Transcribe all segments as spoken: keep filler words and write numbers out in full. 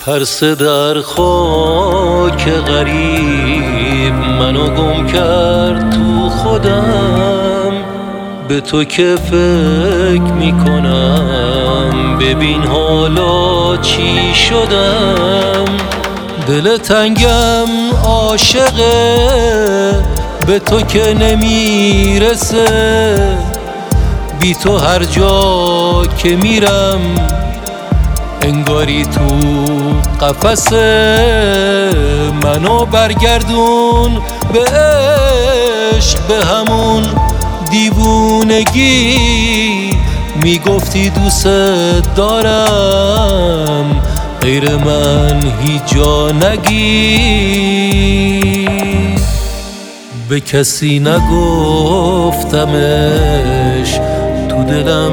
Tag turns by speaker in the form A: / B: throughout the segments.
A: پرسه در خاک غریب منو گم کرد تو خودم، به تو که فکر میکنم ببین حالا چی شدم. دل تنگم عاشقه به تو که نمیرسه، بی تو هر جا که میرم انگاری تو قفسه. منو برگردون به عشق، به همون دیوونگی، میگفتی دوست دارم غیر من هیچ جا نگی. به کسی نگفتمش تو دلم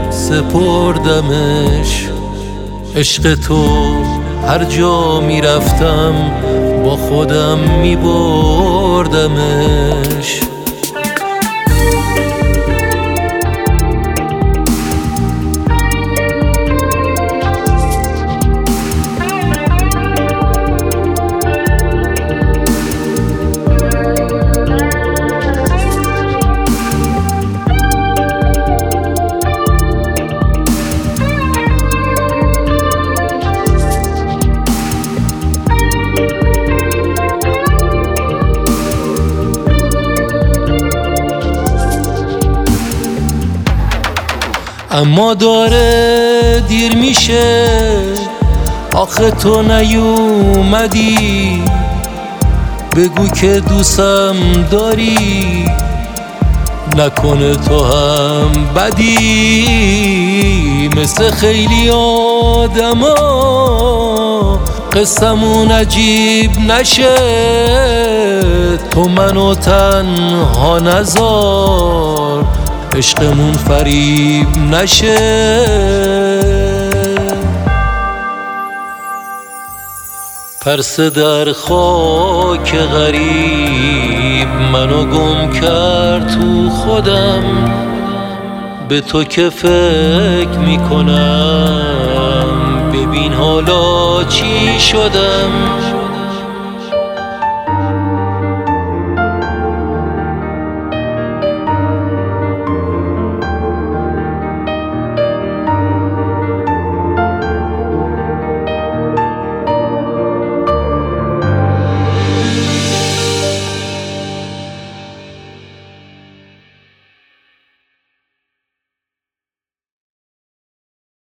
A: سپردمش، عشق تو هر جا میرفتم با خودم میبردمش. اما داره دیر میشه، آخه تو نیومدی، بگو که دوستم داری، نکنه تو هم بدی. مثل خیلی آدما قصمون عجیب نشه، تو منو تنها نذار عشقمون فریب نشه. پرسه در خاک غریب منو گم کرد تو خودم، به تو که فکر میکنم ببین حالا چی شدم.